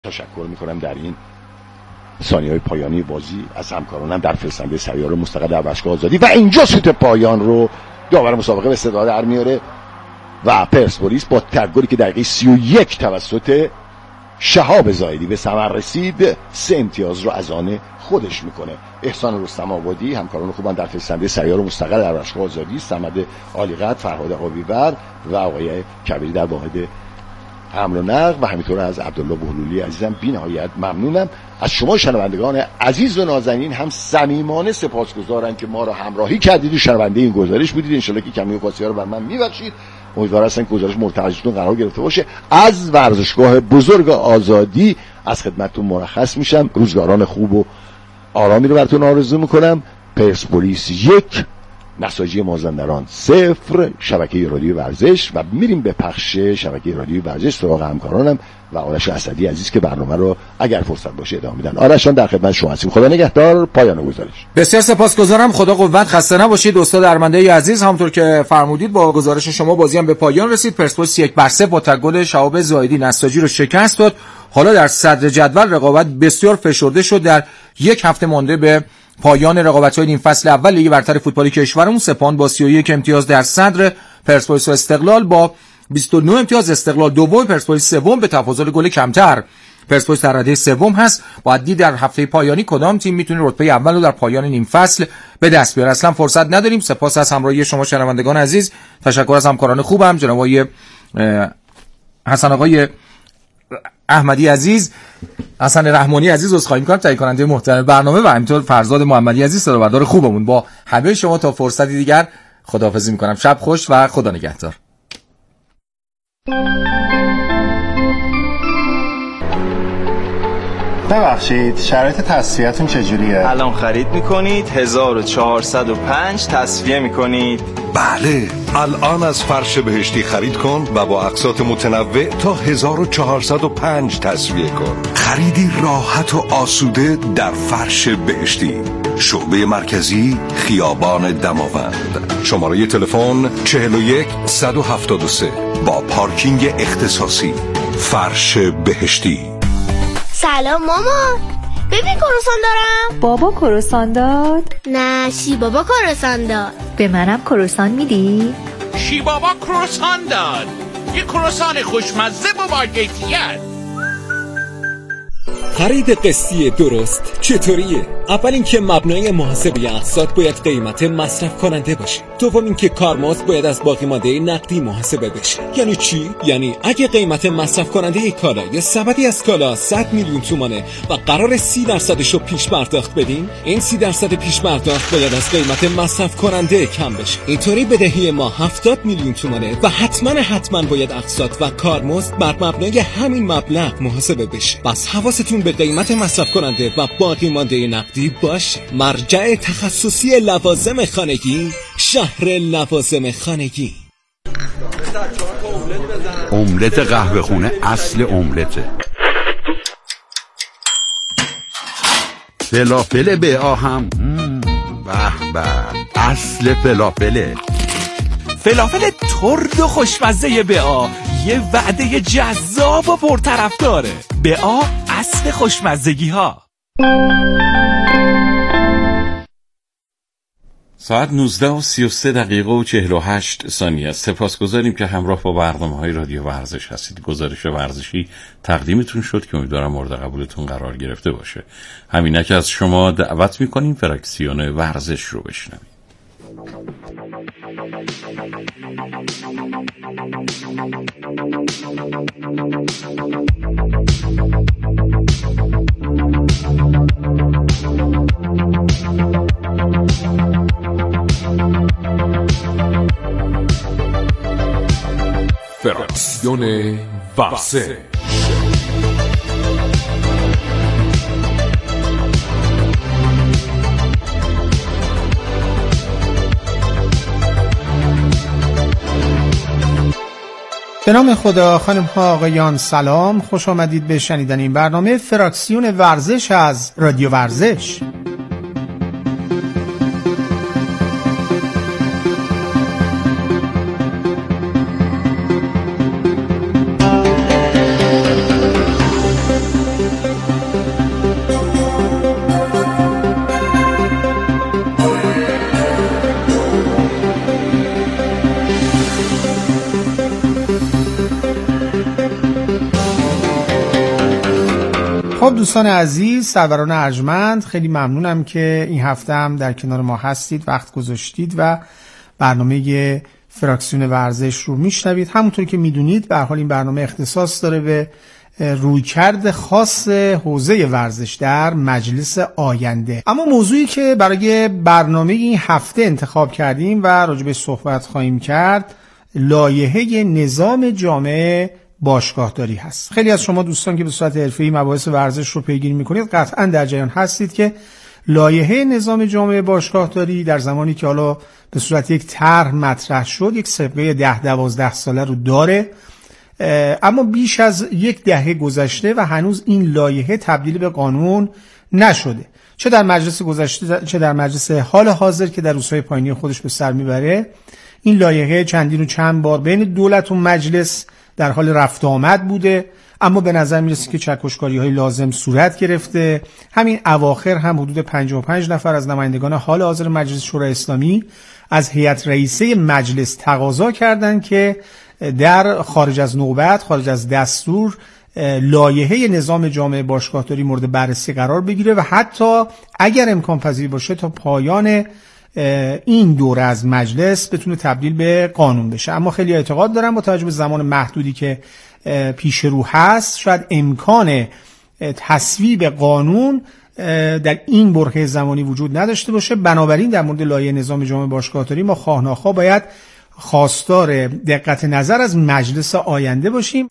تشکر میکنم در این ثانیه‌های پایانی بازی از همکارانم در فرستنده سیاره مستقل در باشگاه آزادی و اینجا سوت پایان رو داور مسابقه به صدا در میاره و پرسپولیس با تگلی که دقیقه 31 توسط شهاب زاهدی به ثمر رسید 3 امتیاز رو از آن خودش میکنه. احسان رستم آبادی، همکاران خوبم در فرستنده سیاره مستقل در باشگاه آزادی، صمد عالیقدر، فرهاد قاوی‌ور و آقای کبیری در واحد حمل و نقل و همینطور از عبدالله بهلولی عزیزم بی‌نهایت ممنونم. از شما شنوندگان عزیز و نازنین هم صمیمانه سپاسگزارم که ما را همراهی کردید و شنونده این گزارش بودید. ان شاءالله که کمی و کاسی‌ها رو بر من میبخشید. امیدوارم هستم که گزارش مورد توجهتون قرار گرفته باشه. از ورزشگاه بزرگ آزادی از خدمتتون مرخص میشم. روزگاران خوب و آرامی رو براتون آرزو میکنم. پرسپولیس 1 نساجی مازندران 0 شبکه رادیو ورزش و میریم به پخش شبکه رادیو ورزش سراغ همکارانم و آرش اسدی عزیز که برنامه رو اگر فرصت باشه ادامه میدن. آرشان در خدمت شما هستیم. خدا نگهدار. پایان گزارش. بسیار سپاسگزارم. خدا قوت. خسته نباشید استاد ارمنده عزیز. همونطور که فرمودید با گزارش شما بازی هم به پایان رسید. پرسپولیس 1-0 با گل شهاب زاهدی نساجی رو شکست داد. حالا در صدر جدول رقابت بسیار فشرده شد. در یک هفته مانده به پایان رقابت‌های نیم فصل اول لیگ برتر فوتبال کشورمون سپاهان با 31 امتیاز در صدر، پرسپولیس و استقلال با 29 امتیاز، استقلال دوم، پرسپولیس سوم به تفاضل گل کمتر. پرسپولیس در رده سوم هست. باید دید در هفته پایانی کدام تیم میتونه رتبه اول رو در پایان نیم فصل به دست بیاره. اصلا فرصت نداریم. سپاس از همراهی شما شنوندگان عزیز. تشکر از همکاران خوبم جناب آقای حسن آقای احمدی عزیز، حسن رحمانی عزیز، عذرخواهی می‌کنم، تهیه کننده محترم برنامه، و همینطور فرزاد محمدی عزیز صدابردار خوبمون. با همه شما تا فرصتی دیگر خداحافظی می‌کنم. شب خوش و خدا نگهدار. ببخشید شرایط تسویه‌تون چجوریه؟ الان خرید میکنید 1405 تسویه میکنید. بله، الان از فرش بهشتی خرید کن و با اقساط متنوع تا 1405 تسویه کن. خریدی راحت و آسوده در فرش بهشتی، شعبه مرکزی، خیابان دماوند. شماره تلفن 41 173 با پارکینگ اختصاصی. فرش بهشتی. سلام مامان، ببین کروسان دارم. بابا کروسان داد؟ نه، شی بابا کروسان داد. به منم کروسان میدی؟ شی بابا کروسان داد، یه کروسان خوشمزه با باگیتیت. خرید قسطی درست چطوریه؟ اول اینکه مبنای محاسبه اقساط باید قیمت مصرف کننده باشه. دوم اینکه کارمزد باید از باقی مانده نقدی محاسبه بشه. یعنی چی؟ یعنی اگه قیمت مصرف کننده کالا یا سبدی از کالا 100 میلیون تومانه و قرار 30% رو پیش پرداخت بدین، این 30% پیش پرداخت باید از قیمت مصرف کننده کم بشه. اینطوری بدهی ما 70 میلیون تومانه و حتما باید اقساط و کارمزد بر مبنای همین مبلغ محاسبه بشه. پس حواستون به قیمت مصرف کننده و باقی مانده نقدی باشه. مرجع تخصصی لوازم خانگی، شهر لوازم خانگی. املت قهوه خونه اصل املته. فلافل BA هم به به اصل فلافله. فلافل ترد و خوشمزه BA یه وعده جذاب و پرطرفداره. BA اصل خوشمزگی ها. ساعت 19:33 است. سپاسگزاریم که همراه با برنامه‌های رادیو ورزش هستید. گزارش ورزشی تقدیمتون شد که امیدوارم مورد قبولتون قرار گرفته باشه. همینه که از شما دعوت می‌کنیم فراکسیون ورزش رو بشنوید. فراکسیون ورزش. به نام خدا. خانم ها آقایان سلام، خوش آمدید به شنیدن این برنامه فراکسیون ورزش از رادیو ورزش. خب دوستان عزیز، سروران ارجمند، خیلی ممنونم که این هفته هم در کنار ما هستید، وقت گذاشتید و برنامه فراکسیون ورزش رو میشنوید. همونطور که میدونید به هر حال این برنامه اختصاص داره به رویکرد خاص حوزه ورزش در مجلس آینده. اما موضوعی که برای برنامه این هفته انتخاب کردیم و راجع صحبت خواهیم کرد، لایحه نظام جامع باشگاهداری هست. خیلی از شما دوستان که به صورت حرفه‌ای مباحث ورزش رو پیگیری میکنید قطعا در جریان هستید که لایحه نظام جامع باشگاهداری در زمانی که حالا به صورت یک طرح مطرح شد، یک سابقه 10-12 ساله رو داره، اما بیش از یک دهه گذشته و هنوز این لایحه تبدیل به قانون نشده، چه در مجلس گذشته چه در مجلس حال حاضر که در روزهای پایانی خودش به سر میبره. این لایحه چندین و چند بار بین دولت و مجلس در حال رفت آمد بوده، اما به نظر میرسه که چکشکاری‌های لازم صورت گرفته. همین اواخر هم حدود 55 نفر از نمایندگان حال حاضر مجلس شورای اسلامی از هیئت رئیسه مجلس تقاضا کردند که در خارج از نوبت، خارج از دستور، لایحه نظام جامع باشگاهداری مورد بررسی قرار بگیره و حتی اگر امکان پذیر باشه تا پایان این دوره از مجلس بتونه تبدیل به قانون بشه. اما خیلی اعتقاد دارم با توجه به زمان محدودی که پیش رو هست شاید امکان تصویب قانون در این برهه زمانی وجود نداشته باشه. بنابراین در مورد لایحه نظام جامع باشگاهداری ما خواه ناخواه باید خواستار دقت نظر از مجلس آینده باشیم.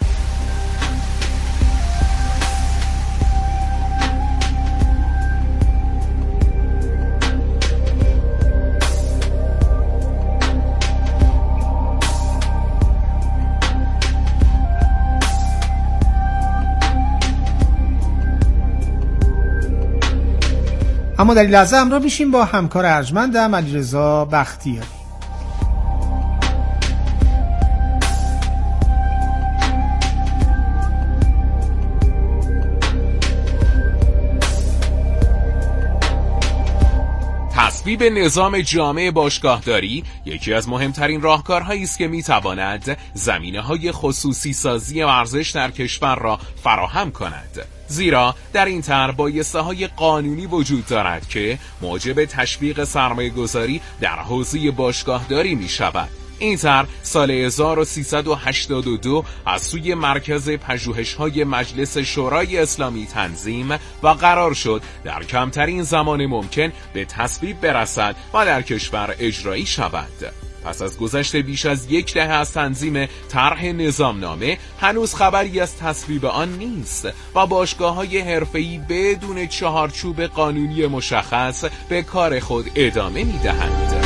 اما در این لحظه همراه میشیم با همکار ارجمندم علیرضا بختیاری. تصویب نظام جامع باشگاهداری یکی از مهمترین راهکارهایی است که میتواند زمینه‌های خصوصی سازی ورزش در کشور را فراهم کند، زیرا در این طرح بایسته‌های قانونی وجود دارد که موجب تشویق سرمایه‌گذاری در حوزه باشگاهداری می‌شود. این طرح سال 1382 از سوی مرکز پژوهش‌های مجلس شورای اسلامی تنظیم و قرار شد در کمترین زمان ممکن به تصویب برسد و در کشور اجرایی شود. پس از گذشت بیش از یک دهه از تنظیم طرح نظامنامه هنوز خبری از تصویب آن نیست و باشگاه‌های حرفه‌ای بدون چهارچوب قانونی مشخص به کار خود ادامه می‌دهند.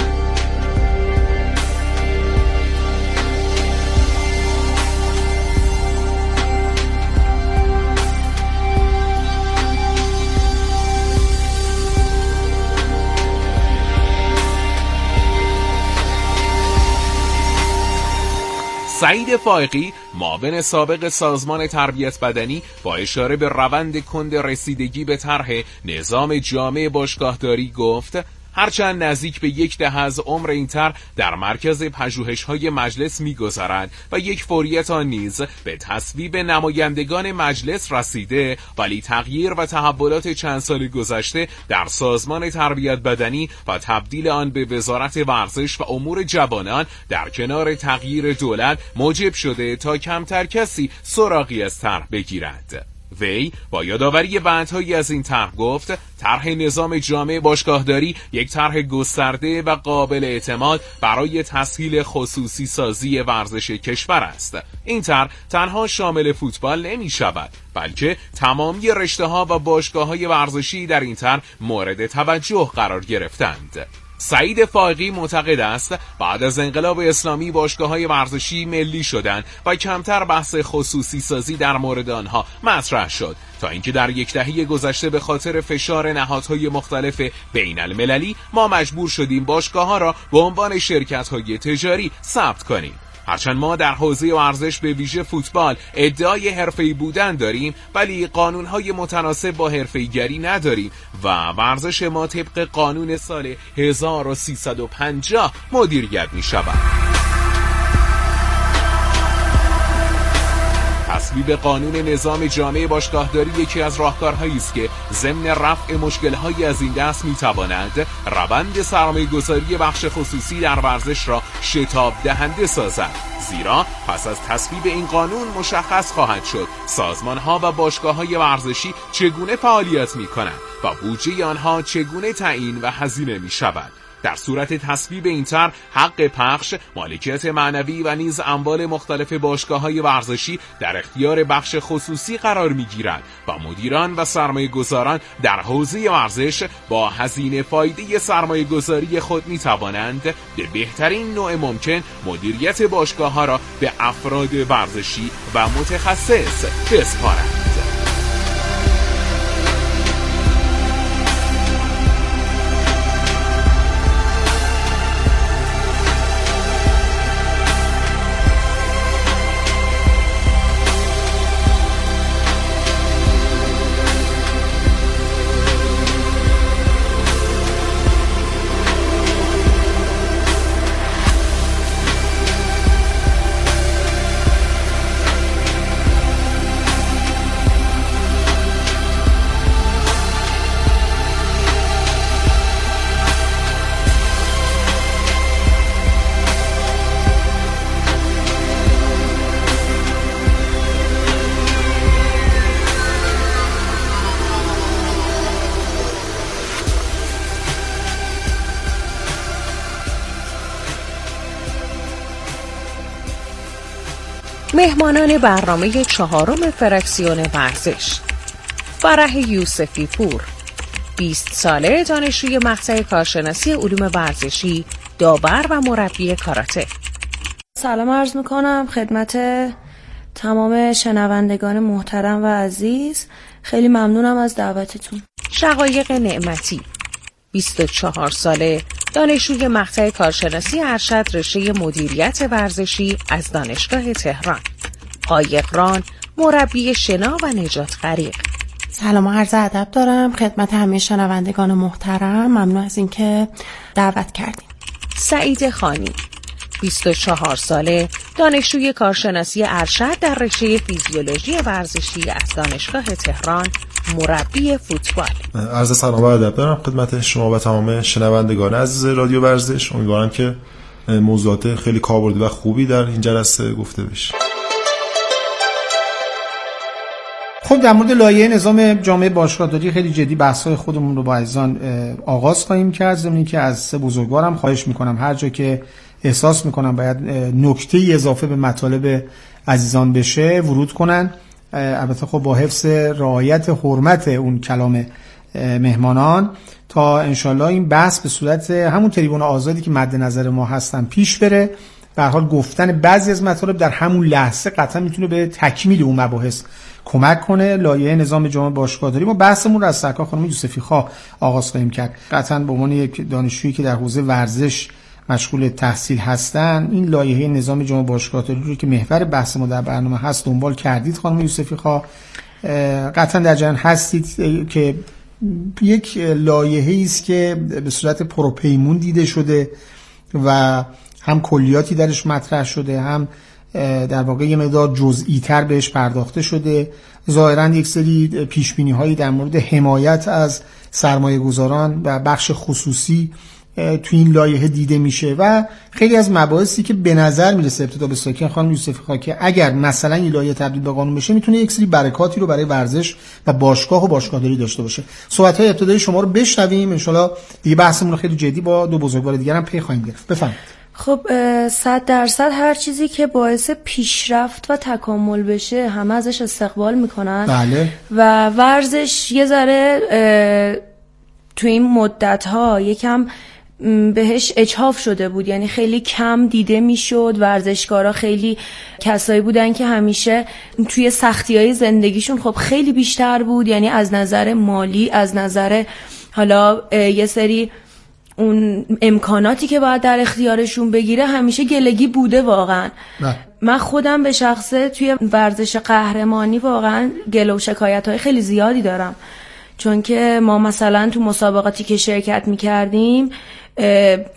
سعید فائقی، معاون سابق سازمان تربیت بدنی، با اشاره به روند کند رسیدگی به طرح نظام جامع باشگاهداری گفت هرچند نزدیک به یک دهه از عمر این طرح در مرکز پژوهش‌های مجلس می‌گذرد و یک فوریت آن نیز به تصویب نمایندگان مجلس رسیده، ولی تغییر و تحولات چند سال گذشته در سازمان تربیت بدنی و تبدیل آن به وزارت ورزش و امور جوانان در کنار تغییر دولت موجب شده تا کمتر کسی سراغی از طرح بگیرد. وی با یادآوری بندهایی از این طرح گفت طرح نظام جامع باشگاهداری یک طرح گسترده و قابل اعتماد برای تسهیل خصوصی سازی ورزش کشور است. این طرح تنها شامل فوتبال نمی شود، بلکه تمامی رشته‌ها و باشگاه‌های ورزشی در این طرح مورد توجه قرار گرفتند. سعید فائقی معتقد است بعد از انقلاب اسلامی باشگاه‌های ورزشی ملی شدند و کمتر بحث خصوصی سازی در مورد آنها مطرح شد، تا اینکه در یک دهه گذشته به خاطر فشار نهادهای مختلف بین المللی ما مجبور شدیم باشگاه‌ها را به عنوان شرکت‌های تجاری ثبت کنیم. هرچند ما در حوزه ورزش به ویژه فوتبال ادعای حرفه‌ای بودن داریم، ولی قانون‌های متناسب با حرفه‌ای‌گری نداریم و ورزش ما طبق قانون سال 1350 مدیریت می‌شود. تصویب قانون نظام جامع باشگاهداری یکی از راهکارهایی است که ضمن رفع مشکل‌های از این دست می‌تواند روند سرمایه‌گذاری بخش خصوصی در ورزش را شتاب دهنده سازد. زیرا پس از تصویب این قانون مشخص خواهد شد سازمان‌ها و باشگاه‌های ورزشی چگونه فعالیت می‌کنند و بودجه آنها چگونه تعیین و هزینه می‌شود. در صورت تصویب این طرح حق پخش، مالکیت معنوی و نیز اموال مختلف باشگاه‌های ورزشی در اختیار بخش خصوصی قرار می‌گیرد و مدیران و سرمایه‌گذاران در حوزه ورزش با هزینه فایده سرمایه‌گذاری خود می‌توانند به بهترین نوع ممکن مدیریت باشگاه‌ها را به افراد ورزشی و متخصص بسپارند. مهمانان برنامه 4 فرکسیون ورزش: فرح یوسفی پور، 20 ساله، دانشجوی مقطع کارشناسی علوم ورزشی، داور و مربی کاراته. سلام عرض میکنم خدمت تمام شنوندگان محترم و عزیز. خیلی ممنونم از دعوتتون. شقایق نعمتی، 24 ساله، دانشجوی مقطع کارشناسی ارشد رشته مدیریت ورزشی از دانشگاه تهران. قایقران، مربی شنا و نجات غریق. سلام و عرض ادب دارم خدمت همه شنوندگان محترم. ممنون از اینکه دعوت کردیم. سعید خانی، 24 ساله، دانشجوی کارشناسی ارشد در رشته فیزیولوژی ورزشی از دانشگاه تهران، مربی فوتبال. عرض سلام و ادب دارم خدمت شما و تمام شنوندگان عزیز رادیو ورزش. امیدوارم که موضوعات خیلی کاربردی و خوبی در این جلسه گفته بشه. خب در مورد لایحه نظام جامع باشگاهداری خیلی جدی بحث‌های خودمون رو با عزیزان آغاز خواهیم کرد. ضمن که از 3 بزرگوارم خواهش میکنم هر جا که احساس میکنم باید نکته‌ای اضافه به مطالب عزیزان بشه ورود کنن. البته خب با حفظ رعایت حرمت اون کلام مهمانان تا انشالله این بحث به صورت همون تریبون آزادی که مد نظر ما هستن پیش بره. به هر حال گفتن بعضی از مطالب در همون لحظه قطعا میتونه به تکمیل اون مباحث کمک کنه. لایحه نظام جامع باشگاهداری ما بحثمون رو از سرکار خانم یوسفی خا آغاز خواهیم کرد. قطعا به عنوان یک دانشجویی که در حوزه ورزش مشغول تحصیل هستن این لایحه نظام جامع باشگاهداری رو که محور بحث ما در برنامه هست دنبال کردید. خانم یوسفی خا قطعا در جریان هستید که یک لایحه‌ای است که به صورت پروپیمون دیده شده و هم کلیاتی درش مطرح شده هم در واقع یه مقدار جزئی تر بهش پرداخته شده. ظاهراً یک سری پیش بینی هایی در مورد حمایت از سرمایه گذاران و بخش خصوصی تو این لایحه دیده میشه و خیلی از مباحثی که به نظر میرسه ابتدا به ساکن خانم یوسفی خا که اگر مثلا این لایحه تبدیل به قانون بشه میتونه یک سری برکاتی رو برای ورزش و باشگاه و باشگاهداری داشته باشه. صحبت‌های ابتدایی شما رو بشنویم. ان شاءالله دیگه بحثمون رو خیلی جدی با 2 بزرگوار دیگه هم پی خواهیم گرفت. بفرمایید. خب 100% هر چیزی که باعث پیشرفت و تکامل بشه همه ازش استقبال میکنن. بله. و ورزش یه ذره تو این مدت‌ها یکم بهش اجحاف شده بود، یعنی خیلی کم دیده میشد. ورزشکارا خیلی کسایی بودن که همیشه توی سختی‌های زندگیشون خب خیلی بیشتر بود، یعنی از نظر مالی، از نظر حالا یه سری اون امکاناتی که باید در اختیارشون بگیره همیشه گلگی بوده واقعا. من خودم به شخصه توی ورزش قهرمانی واقعا گله و شکایت‌های خیلی زیادی دارم، چون که ما مثلا تو مسابقاتی که شرکت می‌کردیم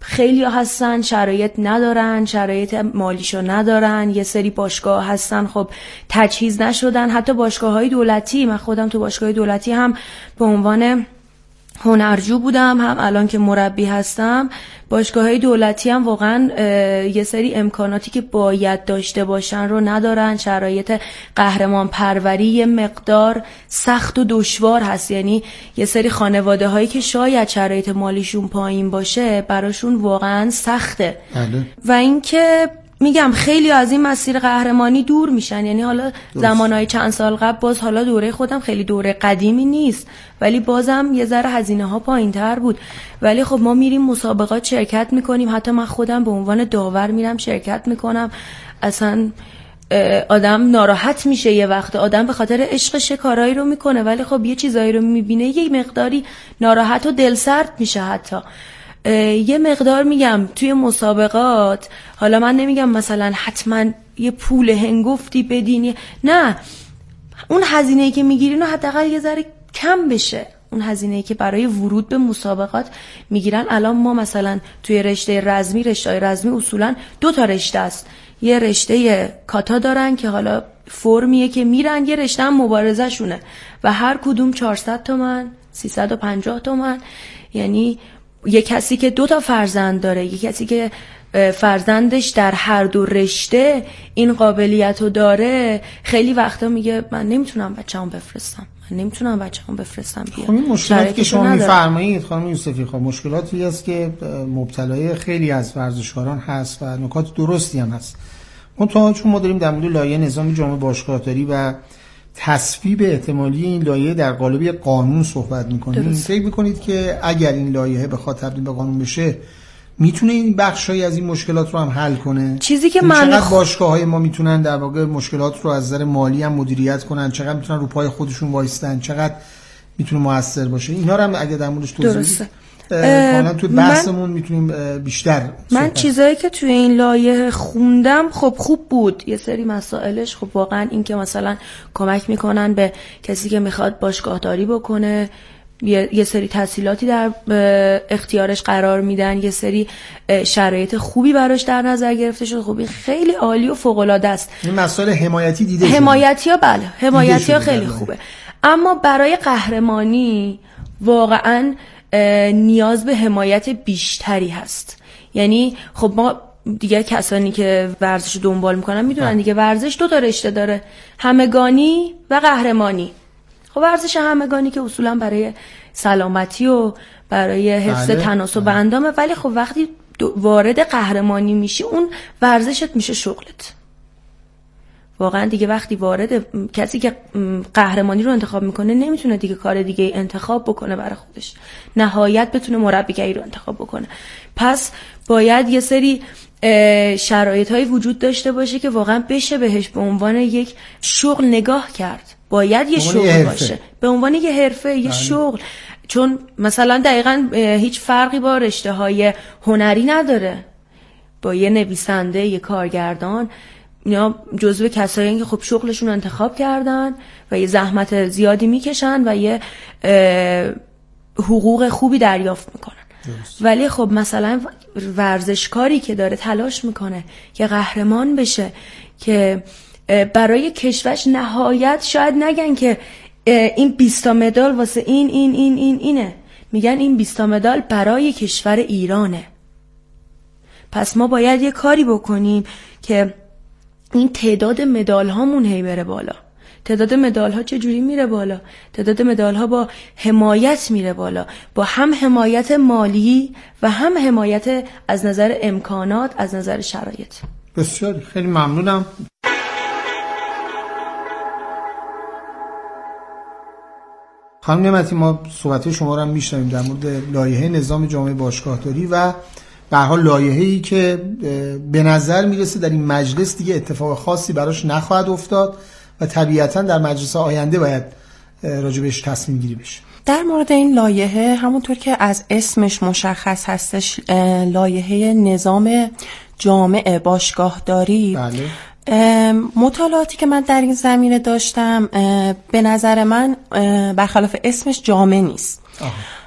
خیلی هستن شرایط ندارن، شرایط مالیشو ندارن، یه سری باشگاه هستن خب تجهیز نشدن، حتی باشگاه‌های دولتی، من خودم تو باشگاه دولتی هم به عنوان هنرجو بودم، هم الان که مربی هستم، باشگاه‌های دولتی هم واقعا یه سری امکاناتی که باید داشته باشن رو ندارن، شرایط قهرمان پروری یه مقدار سخت و دشوار هست، یعنی یه سری خانواده هایی که شاید شرایط مالیشون پایین باشه براشون واقعا سخته. و اینکه میگم خیلی از این مسیر قهرمانی دور میشن، یعنی حالا زمانهای چند سال قبل، باز حالا دوره خودم خیلی دوره قدیمی نیست ولی بازم یه ذره هزینه ها پایین تر بود، ولی خب ما میریم مسابقات شرکت میکنیم، حتی من خودم به عنوان داور میرم شرکت میکنم، اصلا آدم ناراحت میشه، یه وقت آدم به خاطر عشقش کارایی رو میکنه ولی خب یه چیزایی رو میبینه یه مقداری ناراحت و دلسرد میشه. حتی یه مقدار میگم توی مسابقات، حالا من نمیگم مثلا حتما یه پول هنگفتی بدینی، نه، اون هزینه‌ای که میگیرین رو حداقل یه ذره کم بشه، اون هزینه‌ای که برای ورود به مسابقات میگیرن. الان ما مثلا توی رشته رزمی اصولا 2 تا رشته است، یه رشته کاتا دارن که حالا فرمیه که میرن، یه رشته هم مبارزه شونه و هر کدوم 400 تومن 350 تومن، یعنی یه کسی که 2 تا فرزند داره، یه کسی که فرزندش در هر 2 رشته این قابلیت رو داره، خیلی وقتا میگه من نمیتونم بچه‌ام بفرستم بیاد. خب این مشکلاتی که شما میفرمایید خانم یوسفی، خب مشکلاتی است که مبتلای خیلی از ورزشکاران هست و نکات درستی هم هست. چون ما داریم در مورد لایحه نظام جامعه باشگاهداری و تصویب احتمالی این لایحه در قالب یک قانون صحبت می‌کنیم. فکر می‌کنید که اگر این لایحه بخواد تبدیل به قانون بشه میتونه این بخشایی از این مشکلات رو هم حل کنه؟ چیزی که چقدر باشگاه‌های ما میتونن در واقع مشکلات رو از نظر مالی هم مدیریت کنن، چقدر میتونن رو پای خودشون وایستن، چقدر میتونه موثر باشه، اینا رو هم اگه در موردش توضیح بدید حالا تو بحثمون میتونیم بیشتر من چیزایی که توی این لایحه خوندم خب خوب بود، یه سری مسائلش خب واقعا این که مثلا کمک میکنن به کسی که میخواد باشگاهداری بکنه، یه سری تسهیلاتی در اختیارش قرار میدن، یه سری شرایط خوبی براش در نظر گرفته شده، خب این خیلی عالی و فوق العاده است. این مسائل حمایتی دیده شده، حمایتی‌ها بله، حمایتی‌ها خیلی خوبه، اما برای قهرمانی واقعا نیاز به حمایت بیشتری هست. یعنی خب ما دیگه کسانی که ورزش رو دنبال میکنن میدونن دیگه ورزش 2 تا رشته داره، همگانی و قهرمانی. خب ورزش همگانی که اصولا برای سلامتی و برای حفظ تناسب اندامه، ولی خب وقتی وارد قهرمانی میشی اون ورزشت میشه شغلت. واقعا دیگه وقتی وارد، کسی که قهرمانی رو انتخاب میکنه نمیتونه دیگه کار دیگه انتخاب بکنه برای خودش، نهایت بتونه مربیگری رو انتخاب بکنه. پس باید یه سری شرایط های وجود داشته باشه که واقعا بشه بهش به عنوان یک شغل نگاه کرد، باید یه شغل باشه به عنوان یه حرفه، یه شغل، چون مثلا دقیقاً هیچ فرقی با رشته های هنری نداره، با یه نویسنده، یه کارگردان، اینا جزو کسایی که خب شغلشون رو انتخاب کردن و یه زحمت زیادی میکشن و یه حقوق خوبی دریافت میکنن. ولی خب مثلا ورزشکاری که داره تلاش میکنه که قهرمان بشه، که برای کشورش نهایت شاید نگن که این 20 تا مدال واسه اینه، میگن این 20 تا مدال برای کشور ایرانه. پس ما باید یه کاری بکنیم که این تعداد مدال هامون هی بره بالا. تعداد مدال ها چجوری میره بالا؟ تعداد مدال ها با حمایت میره بالا، با هم حمایت مالی و هم حمایت از نظر امکانات، از نظر شرایط. بسیار خیلی ممنونم. خانم نعمتی، ما صحبت شما رو هم میشنویم در مورد لایحه نظام جامعه باشگاهداری و به هر حال لایحه‌ای که به نظر میرسه در این مجلس دیگه اتفاق خاصی براش نخواهد افتاد و طبیعتاً در مجلس آینده باید راجبش تصمیم گیری بشه. در مورد این لایحه همونطور که از اسمش مشخص هستش، لایحه نظام جامع باشگاهداری، بله. مطالعاتی که من در این زمینه داشتم به نظر من برخلاف اسمش جامع نیست.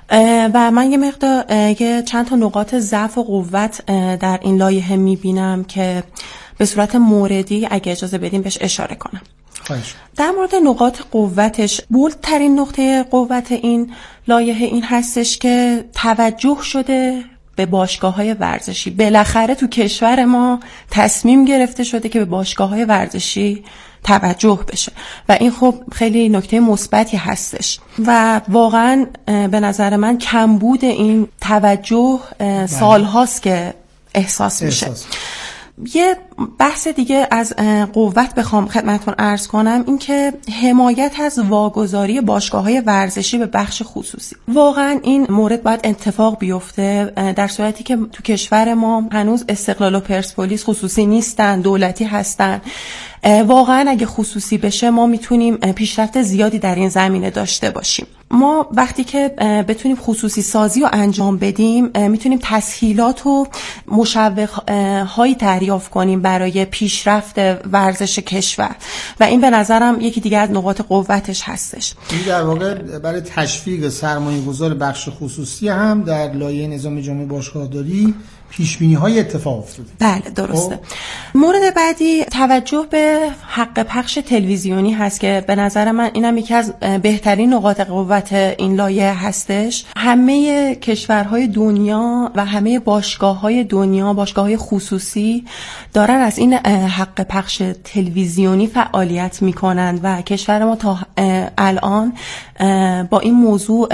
و من یه چند تا نقاط ضعف و قوت در این لایحه میبینم که به صورت موردی اگه اجازه بدیم بهش اشاره کنم. در مورد نقاط قوتش، بولدترین نقطه قوت این لایحه این هستش که توجه شده به باشگاه‌های ورزشی. بالاخره تو کشور ما تصمیم گرفته شده که به باشگاه‌های ورزشی توجه بشه و این خب خیلی نکته مثبتی هستش و واقعا به نظر من کمبود این توجه سالهاست که احساس میشه. یه بحث دیگه از قوت بخوام خدمتتون عرض کنم، این که حمایت از واگذاری باشگاه‌های ورزشی به بخش خصوصی. واقعا این مورد باید اتفاق بیفته در صورتی که تو کشور ما هنوز استقلال و پرسپولیس خصوصی نیستن، دولتی هستن. واقعا اگه خصوصی بشه ما میتونیم پیشرفت زیادی در این زمینه داشته باشیم. ما وقتی که بتونیم خصوصی سازی رو انجام بدیم میتونیم تسهیلات و مشوق‌هایی دریافت کنیم برای پیشرفت ورزش کشور و این به نظرم یکی دیگه از نقاط قوتش هستش. این در واقع برای تشویق سرمایه‌گذار بخش خصوصی هم در لایحه نظام جامع باشگاهداری پیش‌بینی‌های اتفاق افتاده. بله درسته. مورد بعدی توجه به حق پخش تلویزیونی هست که به نظر من اینم یکی از بهترین نقاط قوت این لایحه هستش. همه کشورهای دنیا و همه باشگاه‌های دنیا، باشگاه‌های خصوصی دارن از این حق پخش تلویزیونی فعالیت می‌کنند و کشور ما تا الان با این موضوع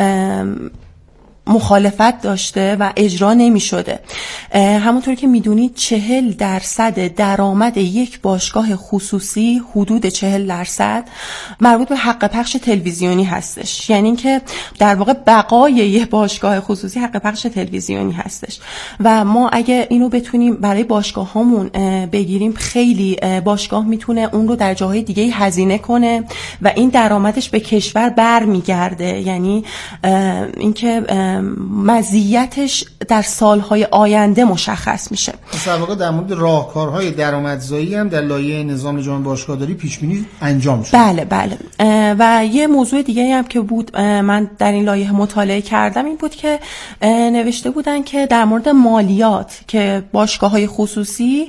مخالفت داشته و اجرا نمی شده. همونطور که میدونید 40% درآمد یک باشگاه خصوصی، حدود 40% مربوط به حق پخش تلویزیونی هستش. یعنی اینکه در واقع بقای یک باشگاه خصوصی حق پخش تلویزیونی هستش و ما اگه اینو بتونیم برای باشگاه هامون بگیریم، خیلی باشگاه میتونه اون رو در جاهای دیگه هزینه کنه و این درآمدش به کشور برمیگرده. یعنی اینکه مزیتش در سالهای آینده مشخص میشه. در واقع در مورد راهکارهای درآمدزایی هم در لایحه نظام جامع باشگاهداری پیش بینی انجام شد. بله بله. و یه موضوع دیگه هم که بود من در این لایحه مطالعه کردم این بود که نوشته بودن که در مورد مالیات که باشگاه‌های خصوصی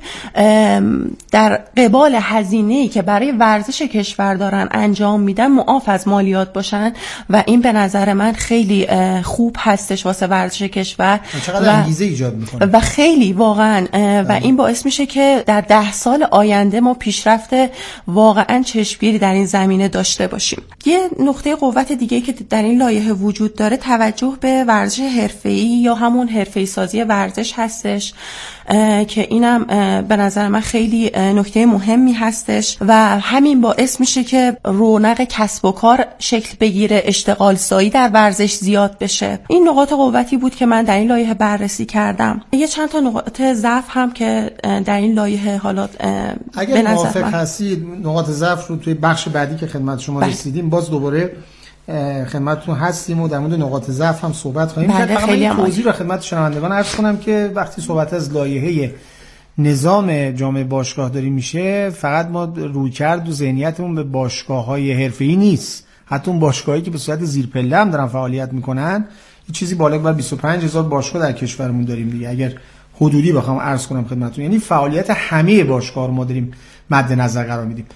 در قبال هزینه‌ای که برای ورزش کشور دارن انجام میدن معاف از مالیات باشن و این به نظر من خیلی خوب هستش واسه ورزش کشور. چقدر انگیزه ایجاد میکنه و خیلی واقعا و این باعث میشه که در 10 سال آینده ما پیشرفت واقعا چشمگیری در این زمینه داشته باشیم. یه نقطه قوت دیگه که در این لایحه وجود داره توجه به ورزش حرفه‌ای یا همون حرفه‌ای سازی ورزش هستش که اینم به نظر من خیلی نکته مهمی هستش و همین باعث میشه که رونق کسب و کار شکل بگیره، اشتغال زایی در ورزش زیاد بشه. این نقاط قوتی بود که من در این لایحه بررسی کردم. یه چند تا نقاط ضعف هم که در این لایحه حالا اگر موافق هستید نقاط ضعف رو توی بخش بعدی که خدمت شما رسیدیم باز دوباره خدمتتون هستیم و در مورد نقاط ضعف هم صحبت خواهیم کرد. فقط توضیح رو خدمت شنوندگان عرض کنم که وقتی صحبت از لایحه نظام جامع باشگاهداری میشه فقط ما رویکرد و ذهنیتمون به باشگاه‌های حرفه‌ای نیست، حتی اون باشگاهایی که به صورت زیرپله هم دارن فعالیت میکنن یه چیزی بالغ بر 25000 باشگاه در کشورمون داریم دیگه. اگر حدودی بخوام عرض کنم خدمتتون، یعنی فعالیت همه باشگاه‌ها رو ما داریم مد نظر قرار میدیم.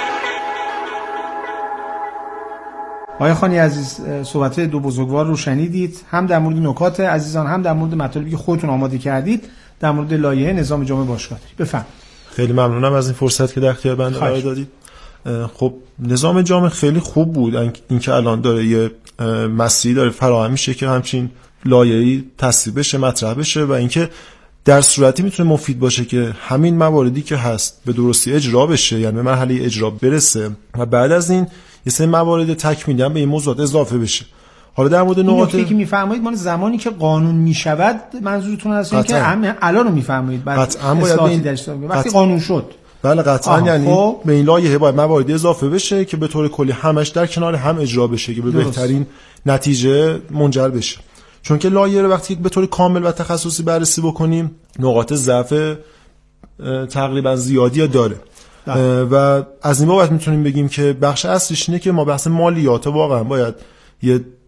آقای خانی عزیز صحبت دو بزرگوار رو شنیدید، هم در مورد نکات عزیزان هم در مورد مطالبی که خودتون آماده کردید در مورد لایحه نظام جامع باشگاهداری. بفهم. خیلی ممنونم از این فرصت که در اختیار بنده قرار دادید. خب نظام جامع خیلی خوب بود، اینکه الان داره یه مسیری داره فراهم میشه که همچین لایحه‌ای تصویب بشه، مطرح بشه و اینکه در صورتی میتونه مفید باشه که همین مواردی که هست به درستی اجرا بشه، یعنی به مرحله اجرا برسه و بعد از این یه سری موارد تکمیلی هم به این موضوعات اضافه بشه. حالا در مورد نکاتی که میفرمایید مال زمانی که قانون میشود منظورتون هست این که همین الان رو میفرمایید بعد وقتی قانون شد؟ بله قطعا. یعنی به این لایحه باید موارد اضافه بشه که به طور کلی همش در کنار هم اجرا بشه که به بهترین نتیجه منجر بشه. چون که لایحه رو وقتی به طور کامل و تخصصی بررسی بکنیم نقاط ضعف تقریبا زیادی داره و از این بابت میتونیم بگیم که بخش اصلیش اینه که ما بحث مالیات واقعا باید یه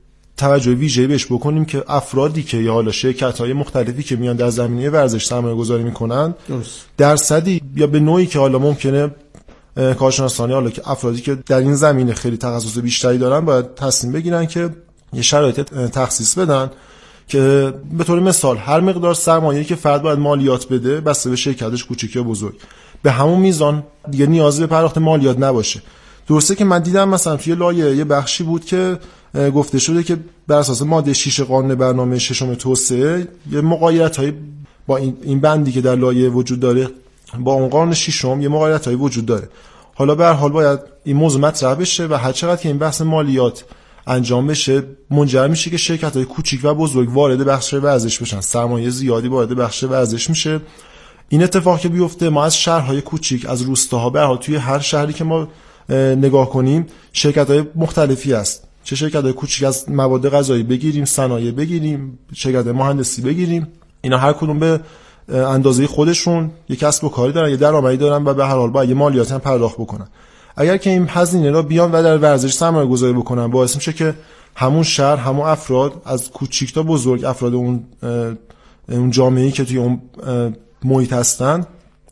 توجه ویژه‌ای بهش بکنیم که افرادی که یا حالا شرکت‌های مختلفی که میان در زمینه ورزش سرمایه‌گذاری میکنن درصدی یا به نوعی که حالا ممکنه کارشناسانی حالا که افرادی که در این زمینه خیلی تخصص بیشتری دارن باید تصمیم بگیرن که یه شرایط تخصیص بدن که به طور مثال هر مقدار سرمایه‌ای که فرد باید مالیات بده بسته به شرکتش کوچیک یا بزرگ به همون میزان دیگه نیازی به پرداخت مالیات نباشه. درسته که من دیدم مثلا توی لایحه یه بخشی بود که گفته شده که بر اساس ماده 6 قانون برنامه ششم توسعه یه مغایرت‌های با این بندی که در لایحه وجود داره با اون قانون ششم یه مغایرت‌های وجود داره. حالا به هر حال باید این موضوع مطرح بشه و هر چقدر که این بحث مالیات انجام بشه منجر میشه که شرکت‌های کوچیک و بزرگ وارد بخش ورزش بشن، سرمایه زیادی وارد بخش ورزش میشه. این اتفاق که بیفته ما از شهرهای کوچیک از روستاها به هر توی هر شهری که ما نگاه کنیم شرکت‌های مختلفی هست، چه شرکت‌های کوچیک از مواد غذایی بگیریم، صنایع بگیریم، شرکت مهندسی بگیریم، اینا هر کدوم به اندازه خودشون یک کسب و کاری دارن، یه درآمدی دارن و به هر حال باید یه مالیات هم پرداخت بکنن. اگر که این هزینه را بیان و در ورزش سرمایه‌گذاری بکنن باعث میشه که همون شهر همون افراد از کوچیک تا بزرگ افراد اون جامعه‌ای که توی اون محیط هستن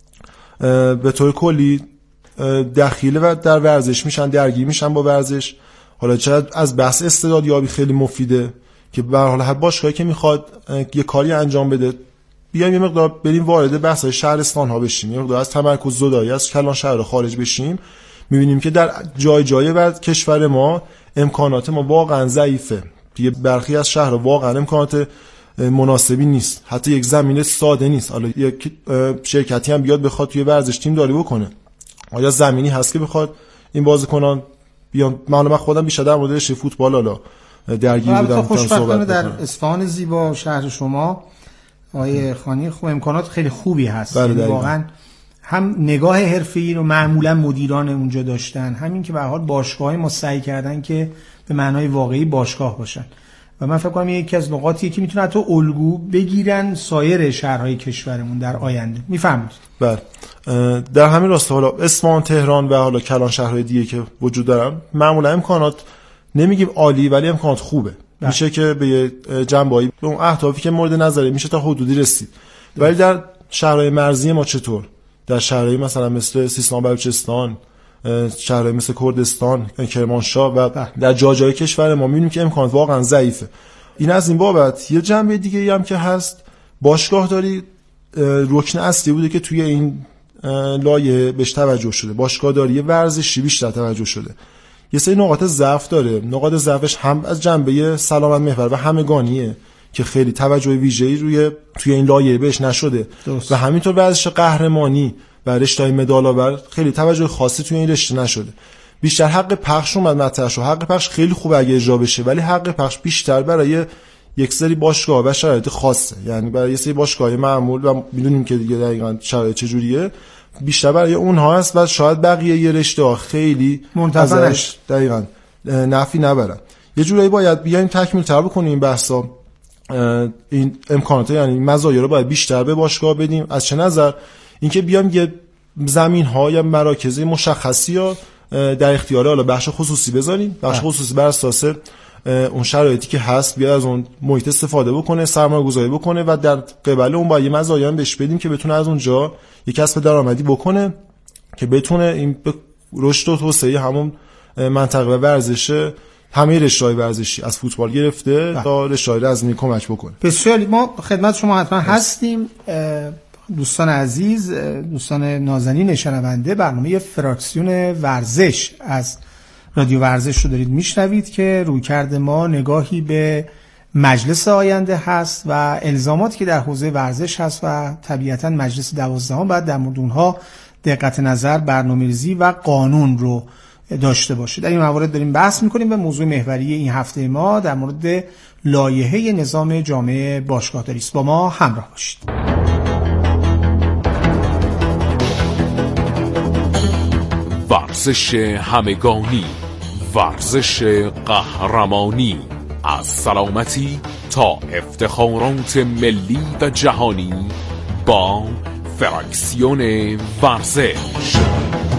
به طور کلی دخیله و در ورزش میشن، درگیر میشن با ورزش. حالا چه از بحث استعدادیابی خیلی مفیده که به هر حال هر باشگاهی که میخواد یه کاری انجام بده بیایم یه مقدار بریم وارد بحث‌های شهرستان ها بشیم، یه مقدار از تمرکز زدایی از کلان شهر خارج بشیم. میبینیم که در جای و کشور ما امکانات ما واقعا ضعیفه. یه برخی از شهرها واقعا امکانات مناسبی نیست، حتی یک زمین ساده نیست. حالا یک شرکتی هم بیاد بخواد توی ورزش تیم داری بکنه، آیا زمینی هست که بخواد این بازیکنان بیان؟ من خودم بیشتر در مورد رشته فوتبال حالا درگیر بودم. خوشبختانه در اصفهان زیبا شهر شما آقای خانی خوب امکانات خیلی خوبی هست. واقعا هم نگاه حرفه‌ای رو معمولا مدیران اونجا داشتن، همین که به هر حال باشگاه‌های ما سعی کردن که به معنای واقعی باشگاه باشن و من فکر کنم یکی از نقاطیه که میتونه حتی الگو بگیرن سایر شهرهای کشورمون در آینده. میفهمید؟ بله. در همین راستا حالا اصفهان، تهران و حالا کلان شهرهای دیگه که وجود دارن معمولا امکانات نمیگیم عالی ولی امکانات خوبه. میشه که به یه جنبه‌ای به اون اهدافی که مورد نظره میشه تا حدودی رسید. ولی در شهرهای مرزی ما چطور؟ در شهرهای مثلا مثل سیستان بلوچستان، شهرهای مثل کردستان، کرمانشاه و در جاهای کشور ما می‌بینیم که امکانات واقعا ضعیفه. این از این بابت. یه جنبه دیگه‌ای هم که هست، باشگاهداری رکن اصلی بوده که توی این لایحه بهش توجه شده. باشگاهداری ورزشی بیشتر توجه شده. یه سری نقاط ضعف داره. نقاط ضعفش هم از جنبه سلامت محور و همگانیه که خیلی توجه ویژه‌ای توی این لایحه بهش نشده و همینطور ورزش قهرمانی و رشته‌های مدال‌آور خیلی توجه خاصی توی این رشته نشده. بیشتر حق پخش اومد مطرح شد. حق پخش خیلی خوبه اگه اجرا بشه، ولی حق پخش بیشتر برای یک سری باشگاه و شرایط خاصه، یعنی برای یک سری باشگاه معمول و میدونیم که دیگه دقیقاً شرایط چجوریه، بیشتر برای اونها هست و شاید بقیه یه رشته‌ها خیلی ازش دقیقاً نفی نبرن. یه جورایی باید بیایم تکمیل تر بکنیم این بحثا، این امکانات یعنی مزایا رو باید بیشتر به باشگاه بدیم. از چه نظر؟ اینکه بیام یه زمین‌ها یا مراکز مشخصی یا در اختیار حالا بخش خصوصی بذاریم، بخش خصوصی بر اساس اون شرایطی که هست بیاد از اون محیط استفاده بکنه، سرمایه‌گذاری بکنه و در قبال اون با یه مزایا هم بهش بدیم که بتونه از اونجا یک کسب درآمدی بکنه که بتونه این رشد و توسعه همون منطقه و ورزش همه رشته‌های ورزشی از فوتبال گرفته تا رشته‌های رزمی کمک بکنه. بسیار ما خدمت شما حتما هستیم. دوستان عزیز، دوستان نازنین شنونده، برنامه فراکسیون ورزش از رادیو ورزش رو دارید میشنوید که رویکرد ما نگاهی به مجلس آینده هست و الزاماتی که در حوزه ورزش هست و طبیعتاً مجلس 12 باید در مورد اونها دقت نظر، برنامه‌ریزی و قانون رو داشته باشه. در این موارد داریم بحث می‌کنیم. به موضوع محوری این هفته ما در مورد لایحه نظام جامع باشگاهداری است. با ما همراه باشید. ورزش همگانی، ورزش قهرمانی، از سلامتی تا افتخارات ملی و جهانی با فراکسیون ورزش.